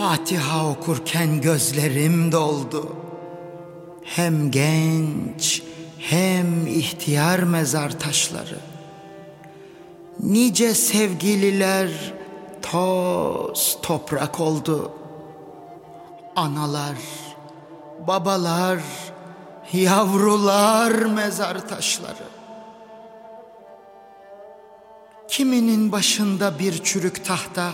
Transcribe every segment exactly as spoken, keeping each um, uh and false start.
Fatiha okurken gözlerim doldu. Hem genç hem ihtiyar mezar taşları. Nice sevgililer toz toprak oldu. Analar, babalar, yavrular mezar taşları. Kiminin başında bir çürük tahta,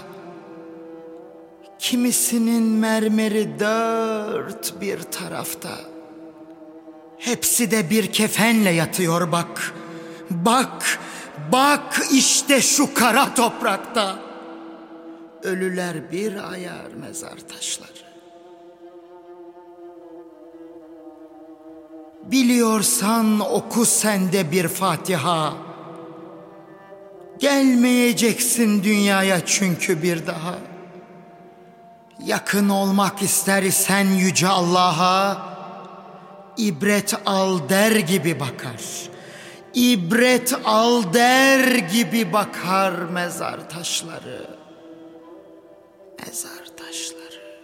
kimisinin mermeri dört bir tarafta. Hepsi de bir kefenle yatıyor bak. Bak, bak işte şu kara toprakta. Ölüler bir ayar mezar taşları. Biliyorsan oku sen de bir Fatiha. Gelmeyeceksin dünyaya çünkü bir daha. Yakın olmak ister isen yüce Allah'a, ibret al der gibi bakar. İbret al der gibi bakar mezar taşları. Mezar taşları.